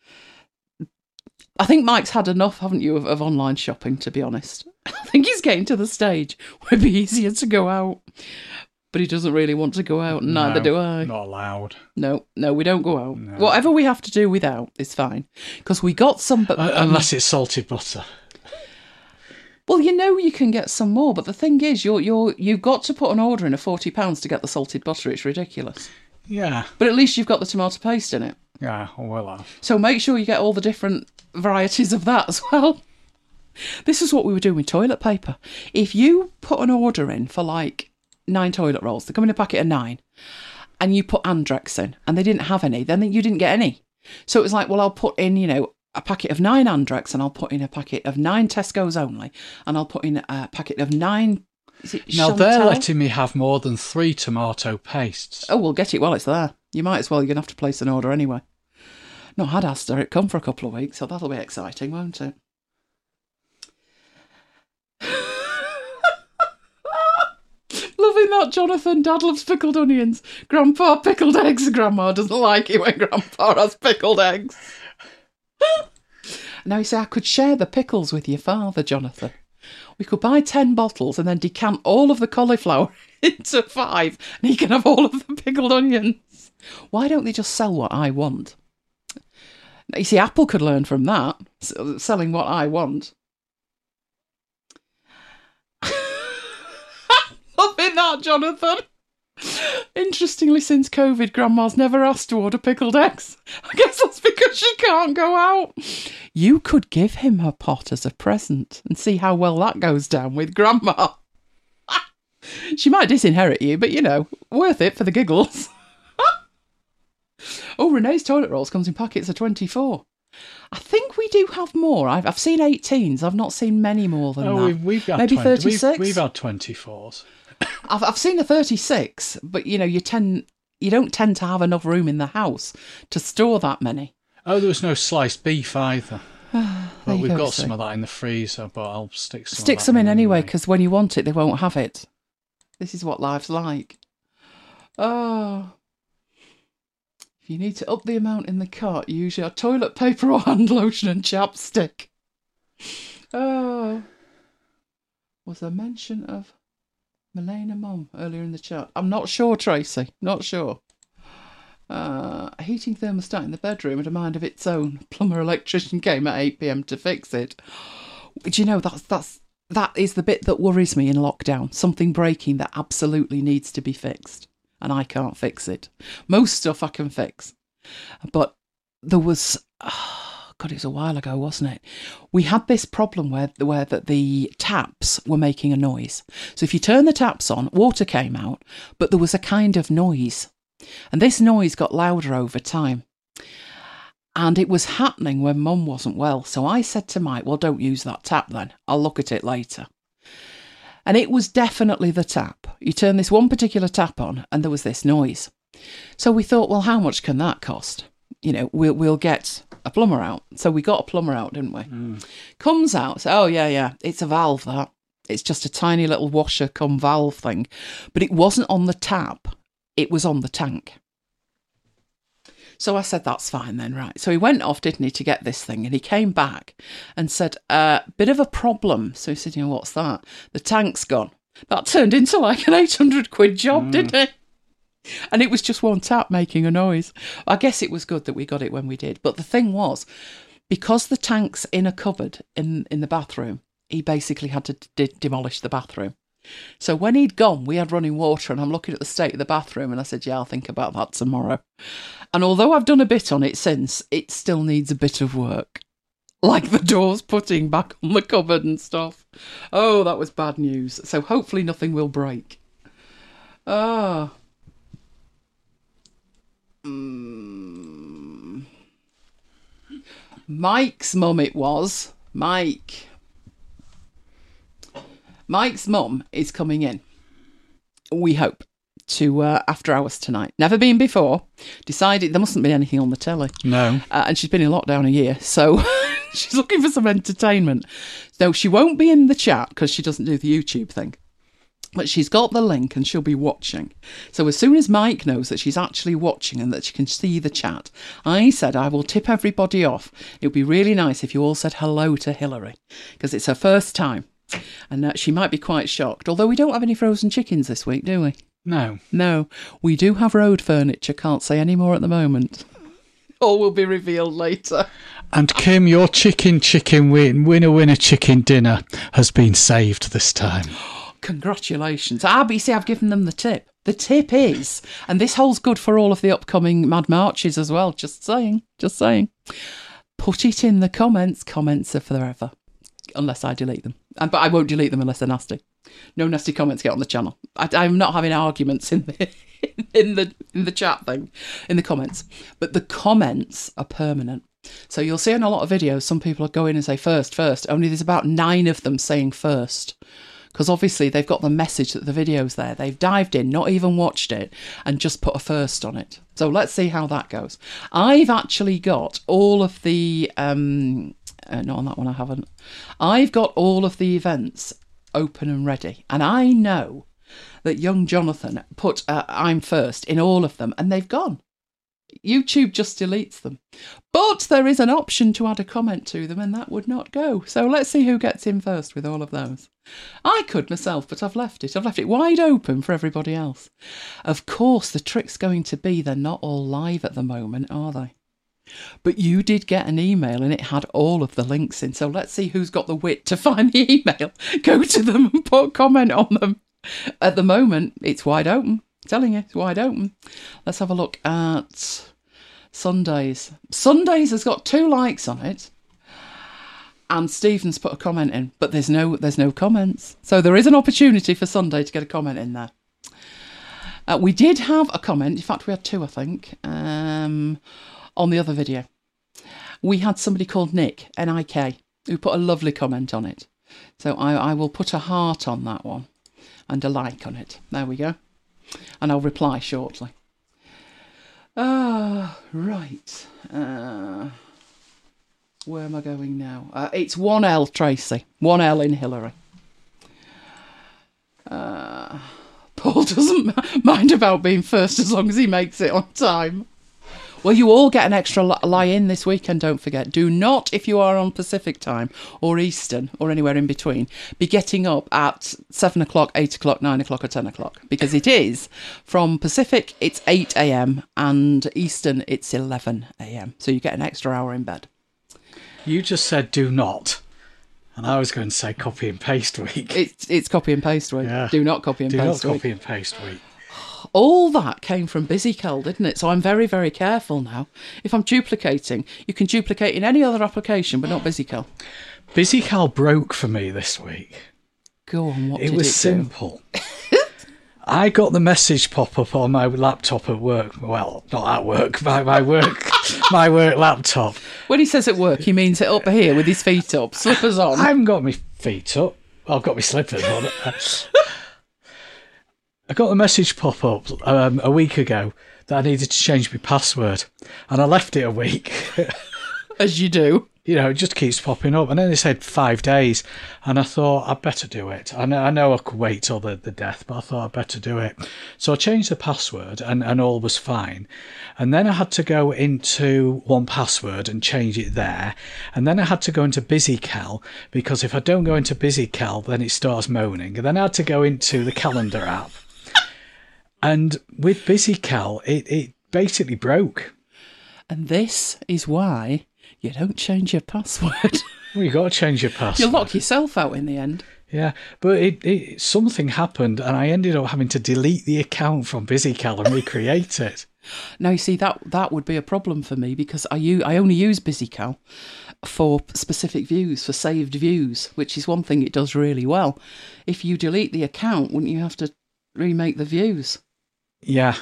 I think Mike's had enough, haven't you, of, of online shopping, to be honest. I think he's getting to the stage where it'd be easier to go out. But he doesn't really want to go out, and neither no, do I. Not allowed. No, no, we don't go out. No. Whatever we have to do without is fine. Because we got some... But, uh, unless it's salted butter. Well, you know you can get some more, but the thing is, you're, you're, you've got to put an order in of forty pounds to get the salted butter. It's ridiculous. Yeah. But at least you've got the tomato paste in it. Yeah, I will have. So make sure you get all the different varieties of that as well. This is what we were doing with toilet paper. If you put an order in for like nine toilet rolls, they come in a packet of nine, and you put Andrex in, and they didn't have any, then you didn't get any. So it was like, well, I'll put in, you know, a packet of nine Andrex, and I'll put in a packet of nine Tesco's only, and I'll put in a packet of nine... Is it now, Chantel? they're letting me have more than three tomato pastes. Oh, we'll get it while it's there. You might as well. You're going to have to place an order anyway. Not had Asda. It come for a couple of weeks, so that'll be exciting, won't it? Loving that, Jonathan. Dad loves pickled onions. Grandpa pickled eggs. Grandma doesn't like it when Grandpa has pickled eggs. Now you say, I could share the pickles with your father, Jonathan. We could buy ten bottles and then decant all of the cauliflower into five, and he can have all of the pickled onions. Why don't they just sell what I want? You see, Apple could learn from that, selling what I want. Loving that, Jonathan. Interestingly, since COVID, Grandma's never asked to order pickled eggs. I guess that's because she can't go out. You could give him a pot as a present and see how well that goes down with Grandma. She might disinherit you, but, you know, worth it for the giggles. Oh, Renee's toilet rolls comes in packets of twenty-four. I think we do have more. I've I've seen eighteens. I've not seen many more than Oh, that. we've, we've got Maybe twenty, thirty-six. We've, we've had twenty-fours. I've I've seen a thirty-six, but you know, you tend you don't tend to have enough room in the house to store that many. Oh, there was no sliced beef either. But we've go, got so. some of that in the freezer, but I'll stick some. Stick of that some in anyway, anyway. because when you want it, they won't have it. This is what life's like. Oh. If you need to up the amount in the cart, use your toilet paper or hand lotion and chapstick. Oh. Was there mention of Milena Mum earlier in the chat? I'm not sure, Tracy. Not sure. Uh, a heating thermostat in the bedroom had a mind of its own. Plumber electrician came at eight p.m. to fix it. Do you know, that's that's that is the bit that worries me in lockdown. Something breaking that absolutely needs to be fixed. And I can't fix it. Most stuff I can fix. But there was, oh God, it was a while ago, wasn't it? We had this problem where, where the, the taps were making a noise. So if you turn the taps on, water came out, but there was a kind of noise. And this noise got louder over time. And it was happening when Mum wasn't well. So I said to Mike, well, don't use that tap then. I'll look at it later. And it was definitely the tap. You turn this one particular tap on and there was this noise. So we thought, well, how much can that cost? You know, we'll, we'll get a plumber out. So we got a plumber out, didn't we? Mm. Comes out, so, oh, yeah, yeah, it's a valve, that. It's just a tiny little washer cum valve thing. But it wasn't on the tap. It was on the tank. So I said, that's fine then, right. So he went off, didn't he, to get this thing. And he came back and said, uh, bit of a problem. So he said, you know, what's that? The tank's gone. That turned into like an eight hundred quid job, mm. didn't it? And it was just one tap making a noise. I guess it was good that we got it when we did. But the thing was, because the tank's in a cupboard in, in the bathroom, he basically had to d- demolish the bathroom. So when he'd gone, we had running water, and I'm looking at the state of the bathroom, and I said, yeah, I'll think about that tomorrow. And although I've done a bit on it since, it still needs a bit of work. Like the doors putting back on the cupboard and stuff. Oh, that was bad news. So hopefully nothing will break. Ah. Mm. Mike's mum it was. Mike. Mike's mum is coming in, we hope, to uh, After Hours tonight. Never been before. Decided there mustn't be anything on the telly. No. Uh, and she's been in lockdown a year, so she's looking for some entertainment. So she won't be in the chat because she doesn't do the YouTube thing. But she's got the link and she'll be watching. So as soon as Mike knows that she's actually watching and that she can see the chat, I said I will tip everybody off. It would be really nice if you all said hello to Hillary, because it's her first time. And uh, she might be quite shocked. Although we don't have any frozen chickens this week, do we? No. No. We do have road furniture. Can't say any more at the moment. All will be revealed later. And Kim, your chicken chicken win, winner winner chicken dinner has been saved this time. Congratulations. Ah, but you see, I've given them the tip. The tip is, and this holds good for all of the upcoming Mad Marches as well, just saying, just saying. Put it in the comments. Comments are forever. Unless I delete them. But I won't delete them unless they're nasty. No nasty comments get on the channel. I, I'm not having arguments in the in the in the chat thing, in the comments. But the comments are permanent. So you'll see in a lot of videos, some people go in and say first, first. Only there's about nine of them saying first. Because obviously they've got the message that the video's there. They've dived in, not even watched it, and just put a first on it. So let's see how that goes. I've actually got all of the... Um, Uh, not on that one, I haven't. I've got all of the events open and ready. And I know that young Jonathan put uh, I'm first in all of them, and they've gone. YouTube just deletes them. But there is an option to add a comment to them, and that would not go. So let's see who gets in first with all of those. I could myself, but I've left it. I've left it wide open for everybody else. Of course, the trick's going to be they're not all live at the moment, are they? But you did get an email and it had all of the links in. So let's see who's got the wit to find the email, go to them and put a comment on them. At the moment, it's wide open. I'm telling you, it's wide open. Let's have a look at Sundays. Sundays has got two likes on it. And Stephen's put a comment in. But there's no there's no comments. So there is an opportunity for Sunday to get a comment in there. Uh, we did have a comment. In fact, we had two, I think, um, on the other video. We had somebody called Nick, N I K, who put a lovely comment on it. So I, I will put a heart on that one and a like on it. There we go. And I'll reply shortly. Ah, uh, right. Uh, where am I going now? Uh, it's one L, Tracy. one L in Hillary. Uh, Paul doesn't mind about being first as long as he makes it on time. Well, you all get an extra lie-in this weekend, don't forget. Do not, if you are on Pacific time or Eastern or anywhere in between, be getting up at seven o'clock, eight o'clock, nine o'clock or ten o'clock. Because it is, from Pacific, it's eight a.m. and Eastern, it's eleven a.m. So you get an extra hour in bed. You just said do not. And I was going to say copy and paste week. It's it's copy and paste week. Yeah. Do not copy and do paste Do not week. copy and paste week. All that came from BusyCal, didn't it? So I'm very, very careful now. If I'm duplicating, you can duplicate in any other application, but not BusyCal. BusyCal broke for me this week. Go on, what it did was it do? simple. I got the message pop up on my laptop at work. Well, not at work, my, my work my work laptop. When he says at work, he means it up here with his feet up, slippers on. I haven't got my feet up. Well, I've got my slippers on. I got a message pop up um, a week ago that I needed to change my password, and I left it a week. As you do. You know, it just keeps popping up. And then they said five days, and I thought I'd better do it. I know I, know I could wait till the, the death, but I thought I'd better do it. So I changed the password, and, and all was fine. And then I had to go into one password and change it there. And then I had to go into BusyCal, because if I don't go into BusyCal, then it starts moaning. And then I had to go into the calendar app. And with BusyCal, it, it basically broke. And this is why you don't change your password. Well, you got to change your password. You lock yourself out in the end. Yeah, but it, it something happened, and I ended up having to delete the account from BusyCal and recreate it. Now, you see, that that would be a problem for me, because I, use, I only use BusyCal for specific views, for saved views, which is one thing it does really well. If you delete the account, wouldn't you have to remake the views? Yeah.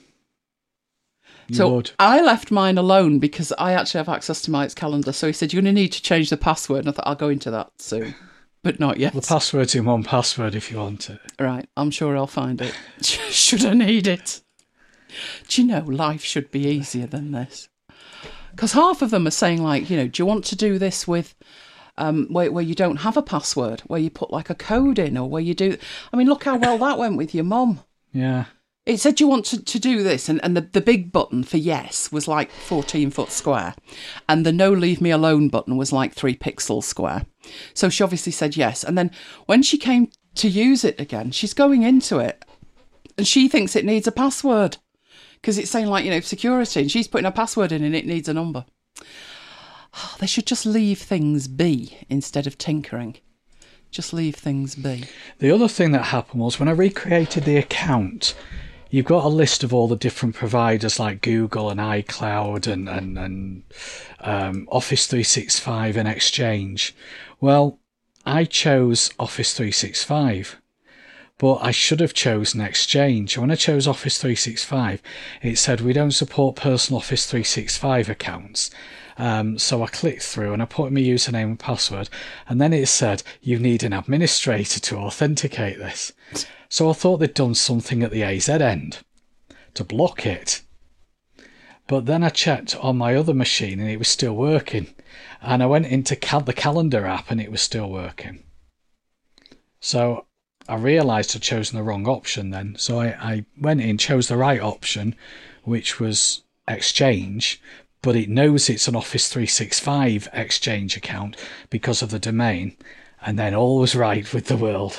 So Lord. I left mine alone because I actually have access to my calendar. So he said, you're going to need to change the password. And I thought, I'll go into that soon, but not yet. The password's in one password if you want it. Right. I'm sure I'll find it. Should I need it? Do you know, life should be easier than this? Because half of them are saying, like, you know, do you want to do this with... Um, where, where you don't have a password, where you put like a code in, or where you do... I mean, look how well that went with your mum. Yeah. It said you want to, to do this, and, and the, the big button for yes was like fourteen foot square, and the no leave me alone button was like three pixels square. So she obviously said yes. And then when she came to use it again, she's going into it, and she thinks it needs a password, because it's saying, like, you know, security, and she's putting a password in and it needs a number. Oh, they should just leave things be instead of tinkering. Just leave things be. The other thing that happened was when I recreated the account, you've got a list of all the different providers like Google and iCloud and, and, and um, Office three sixty-five and Exchange. Well, I chose Office three sixty-five, but I should have chosen Exchange. When I chose Office three sixty-five, it said we don't support personal Office three sixty-five accounts. Um, so I clicked through and I put in my username and password, and then it said you need an administrator to authenticate this. So I thought they'd done something at the A Z end to block it. But then I checked on my other machine and it was still working. And I went into cal- the calendar app and it was still working. So I realised I'd chosen the wrong option then. So I, I went in, chose the right option, which was Exchange. But it knows it's an Office three sixty-five Exchange account because of the domain. And then all was right with the world.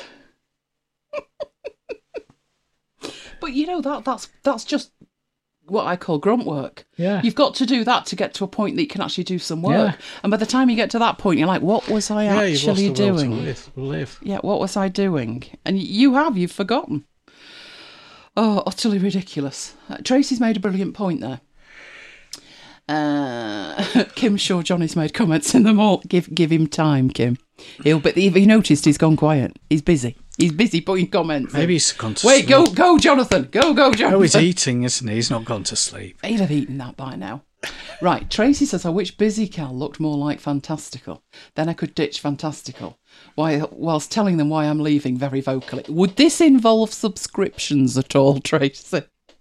But you know, that that's that's just what I call grunt work. Yeah. You've got to do that to get to a point that you can actually do some work. Yeah. And by the time you get to that point, you're like, what was I yeah, actually you've lost the will doing? to live, live. Yeah, what was I doing? And you have, you've forgotten. Oh, utterly ridiculous. Uh, Tracy's made a brilliant point there. Uh, Kim's sure Johnny's made comments in them all. Give give him time, Kim. He'll. But have you noticed he's gone quiet? He's busy. He's busy putting comments in. Maybe he's gone to Wait, sleep. go, go, Jonathan. Go, go, Jonathan. Oh, he's eating, isn't he? He's not gone to sleep. He'd have eaten that by now. Right, Tracy says, I wish Busy Cal looked more like Fantastical. Then I could ditch Fantastical, while, whilst telling them why I'm leaving very vocally. Would this involve subscriptions at all, Tracy?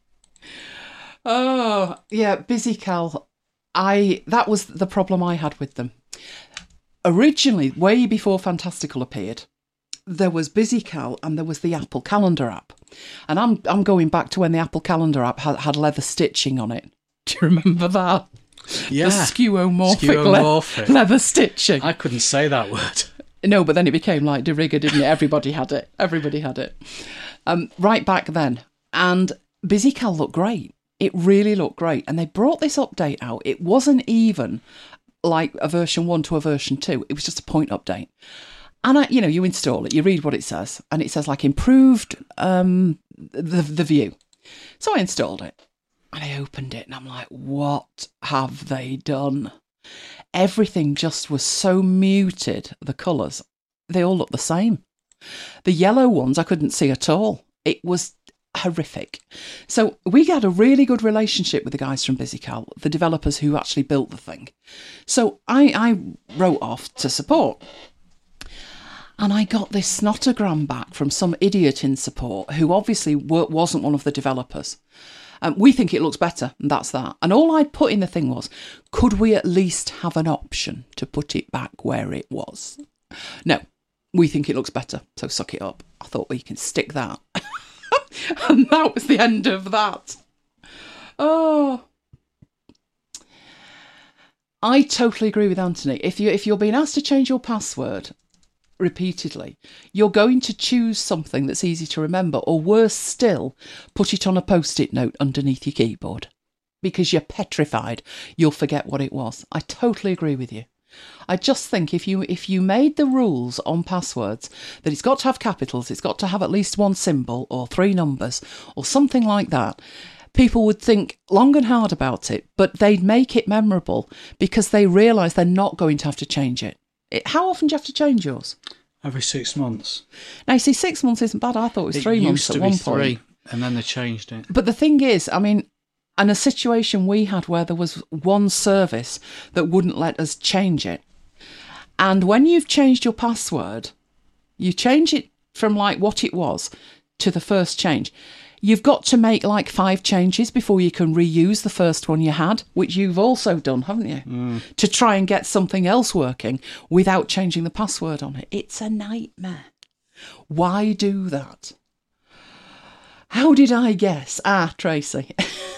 Oh, yeah, Busy Cal. I, that was the problem I had with them. Originally, way before Fantastical appeared, there was Busy Cal and there was the Apple Calendar app. And I'm I'm going back to when the Apple Calendar app had, had leather stitching on it. Do you remember that? Yeah. The skeuomorphic, Skeuomorphic. Le- leather stitching. I couldn't say that word. No, but then it became like de rigueur, didn't it? Everybody had it. Everybody had it. Um, right back then. And Busy Cal looked great. It really looked great. And they brought this update out. It wasn't even like a version one to a version two. It was just a point update. And, I, you know, you install it, you read what it says, and it says, like, improved um, the, the view. So I installed it, and I opened it, and I'm like, what have they done? Everything just was so muted, the colours. They all look the same. The yellow ones I couldn't see at all. It was horrific. So we had a really good relationship with the guys from Busy Cal, the developers who actually built the thing. So I, I wrote off to support. And I got this snotogram back from some idiot in support who obviously w- wasn't one of the developers. Um, we think it looks better, and that's that. And all I'd put in the thing was, could we at least have an option to put it back where it was? No, we think it looks better, so suck it up. I thought, well, you can stick that. And that was the end of that. Oh. I totally agree with Anthony. If you if you're being asked to change your password repeatedly, you're going to choose something that's easy to remember, or worse still, put it on a post-it note underneath your keyboard because you're petrified you'll forget what it was. I totally agree with you. I just think if you if you made the rules on passwords that it's got to have capitals, it's got to have at least one symbol or three numbers or something like that, people would think long and hard about it, but they'd make it memorable because they realise they're not going to have to change it. It, how often do you have to change yours? Every six months. Now, you see, six months isn't bad. I thought it was It three months used to at be one three, point. and then they changed it. But the thing is, I mean, and a situation we had where there was one service that wouldn't let us change it. And when you've changed your password, you change it from like what it was to the first change. You've got to make like five changes before you can reuse the first one you had, which you've also done, haven't you? Mm. To try and get something else working without changing the password on it. It's a nightmare. Why do that? How did I guess? Ah, Tracy.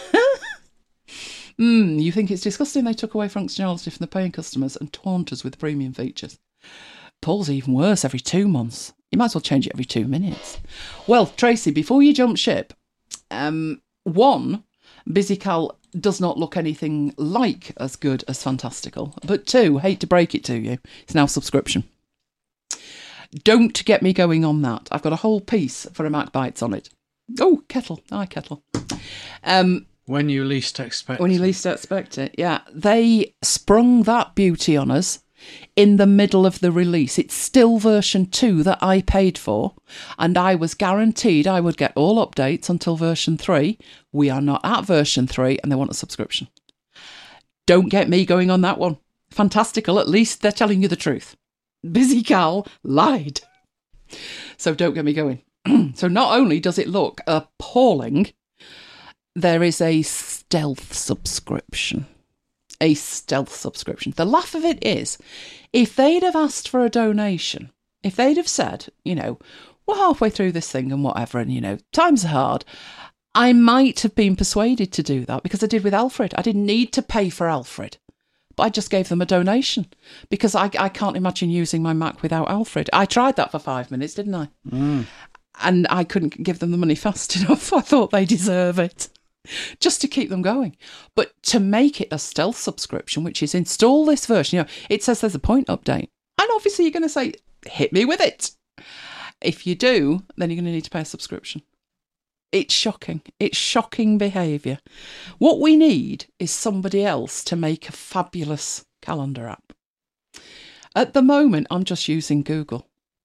mm, you think it's disgusting they took away functionality from the paying customers and taunt us with premium features. Paul's even worse, every two months. You might as well change it every two minutes. Well, Tracy, before you jump ship, um, one, Busy Cal does not look anything like as good as Fantastical. But two, hate to break it to you, it's now subscription. Don't get me going on that. I've got a whole piece for a Mac Bites on it. Oh, Kettle. Hi, Kettle. Um, when you least expect When you it. least expect it, yeah. They sprung that beauty on us in the middle of the release. It's still version two that I paid for, and I was guaranteed I would get all updates until version three. We are not at version three, and they want a subscription. Don't get me going on that one. Fantastical, at least they're telling you the truth. Busy Cal lied. So don't get me going. So not only does it look appalling, there is a stealth subscription. A stealth subscription. The laugh of it is, if they'd have asked for a donation, if they'd have said, you know, we're halfway through this thing and whatever, and, you know, times are hard, I might have been persuaded to do that because I did with Alfred. I didn't need to pay for Alfred, but I just gave them a donation because I, I can't imagine using my Mac without Alfred. I tried that for five minutes, didn't I? Mm. And I couldn't give them the money fast enough. I thought they deserve it. Just to keep them going. But to make it a stealth subscription, which is install this version, you know, it says there's a point update. And obviously you're going to say, hit me with it. If you do, then you're going to need to pay a subscription. It's shocking. It's shocking behaviour. What we need is somebody else to make a fabulous calendar app. At the moment, I'm just using Google.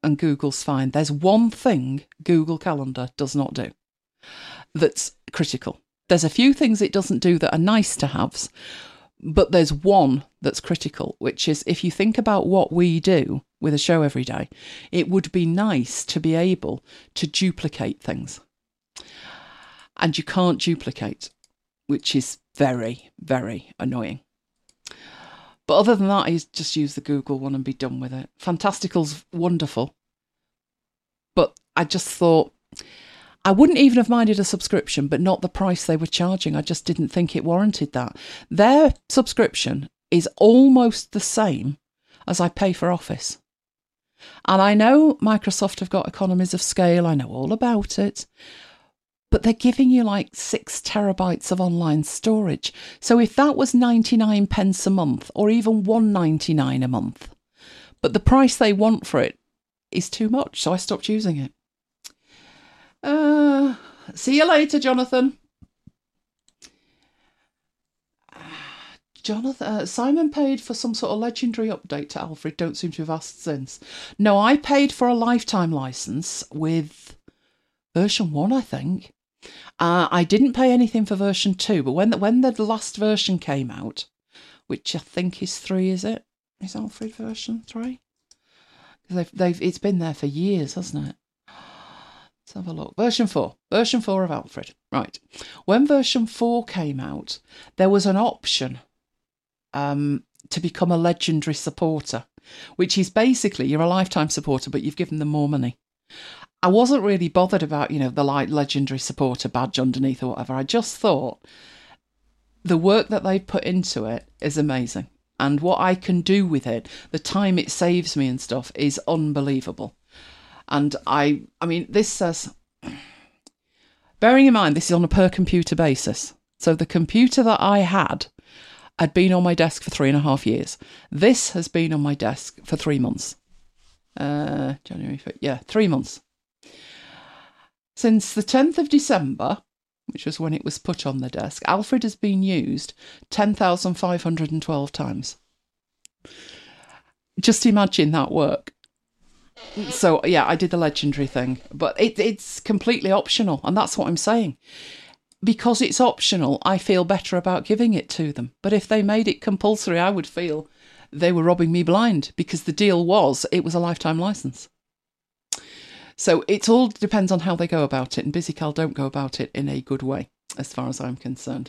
and Google's fine. There's one thing Google Calendar does not do that's critical. There's a few things it doesn't do that are nice to haves, but there's one that's critical, which is if you think about what we do with a show every day, it would be nice to be able to duplicate things. And you can't duplicate, which is very, very annoying. But other than that, I just use the Google one and be done with it. Fantastical's wonderful. But I just thought, I wouldn't even have minded a subscription, but not the price they were charging. I just didn't think it warranted that. Their subscription is almost the same as I pay for Office. And I know Microsoft have got economies of scale. I know all about it. But they're giving you like six terabytes of online storage. So if that was ninety-nine pence a month or even one ninety-nine a month, but the price they want for it is too much, so I stopped using it. Uh, see you later, Jonathan. Jonathan, uh, Simon paid for some sort of legendary update to Alfred. Don't seem to have asked since. No, I paid for a lifetime license with version one, I think. Uh, I didn't pay anything for version two, but when the, when the last version came out, which I think is three, is it? Is Alfred version three? Because they've they've it's been there for years, hasn't it? Let's have a look. Version four. Version four of Alfred. Right. When version four came out, there was an option um, to become a legendary supporter, which is basically you're a lifetime supporter, but you've given them more money. I wasn't really bothered about, you know, the like legendary supporter badge underneath or whatever. I just thought the work that they've put into it is amazing. And what I can do with it, the time it saves me and stuff is unbelievable. And I, I mean, this says, bearing in mind, this is on a per computer basis. So the computer that I had had been on my desk for three and a half years. This has been on my desk for three months. Uh, January, yeah, three months. Since the tenth of December, which was when it was put on the desk, Alfred has been used ten thousand five hundred twelve times. Just imagine that work. So, yeah, I did the legendary thing, but it, it's completely optional, and that's what I'm saying. Because it's optional, I feel better about giving it to them. But if they made it compulsory, I would feel they were robbing me blind, because the deal was it was a lifetime license. So it all depends on how they go about it, and BusyCal don't go about it in a good way, as far as I'm concerned.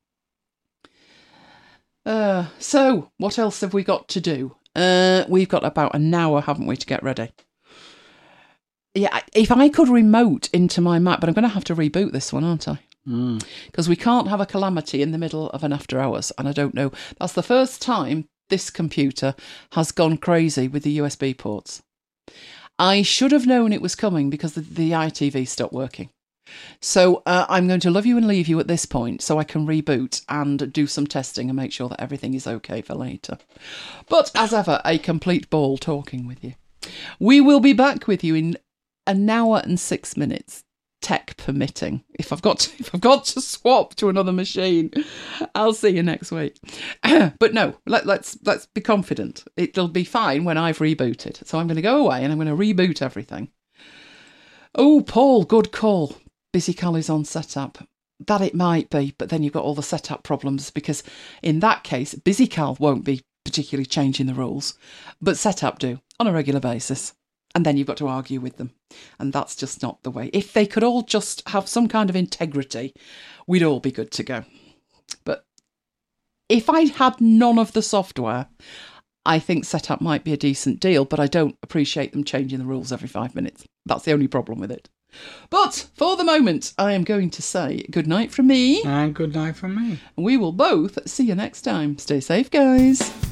Uh, so, what else have we got to do? Uh, we've got about an hour, haven't we, to get ready? Yeah, if I could remote into my Mac, but I'm going to have to reboot this one, aren't I? Because mm. we can't have a calamity in the middle of an after hours, and I don't know. That's the first time this computer has gone crazy with the U S B ports. I should have known it was coming because the, the I T V stopped working. So uh, I'm going to love you and leave you at this point so I can reboot and do some testing and make sure that everything is okay for later. But as ever, a complete ball talking with you. We will be back with you in an hour and six minutes. Tech permitting. If I've got to, if I've got to swap to another machine, I'll see you next week. But no, let, let's let's be confident. It'll be fine when I've rebooted. So I'm going to go away and I'm going to reboot everything. Oh, Paul, good call. BusyCal is on setup. That it might be, but then you've got all the setup problems because in that case, BusyCal won't be particularly changing the rules, but setup do on a regular basis. And then you've got to argue with them. And that's just not the way. If they could all just have some kind of integrity, we'd all be good to go. But if I had none of the software, I think setup might be a decent deal, but I don't appreciate them changing the rules every five minutes. That's the only problem with it. But for the moment, I am going to say good night from me. And good night from me. We will both see you next time. Stay safe, guys.